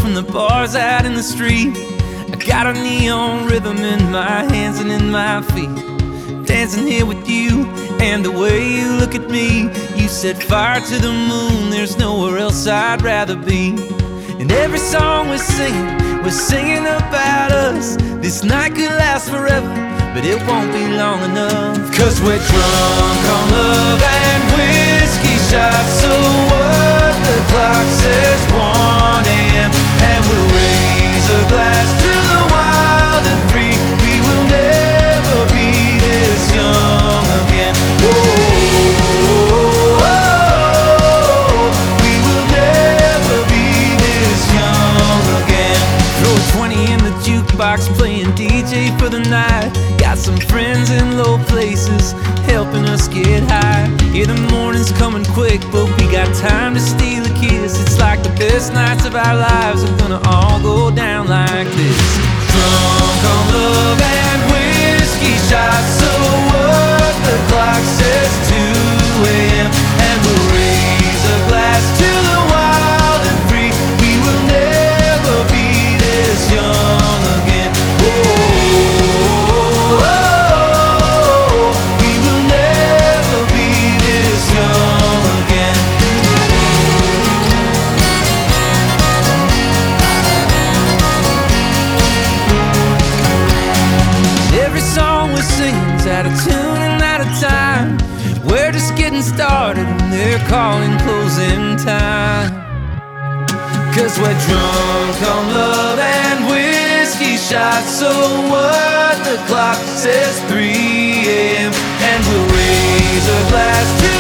from the bars out in the street. I got a neon rhythm in my hands and in my feet, dancing here with you and the way you look at me. You set fire to the moon, there's nowhere else I'd rather be. And every song we're singing about us. This night could last forever, but it won't be long enough. 'Cause we're drunk on love and whiskey shots. So what? The clock says 1 a.m. and we'll raise a glass to the wild and free. We will never be this young again. We will never be this young again. Throw 20 in the jukebox, playing DJ for the night. Got some friends in low places helping us get high. Yeah, the morning's coming quick, but we got time to steal a kiss. It's like the best nights of our lives are gonna all go down like this. Drunk on love and whiskey shots. So what? The clock says 2 a.m. and we'll raise a glass to the wild and free. We will never be this young again. We will never be this young again. Every song we sing's out of tune and out of time. We're just getting started when they're calling closing time. 'Cause we're drunk on love and whiskey shots. So what? The clock says 3 a.m. and we'll raise a glass to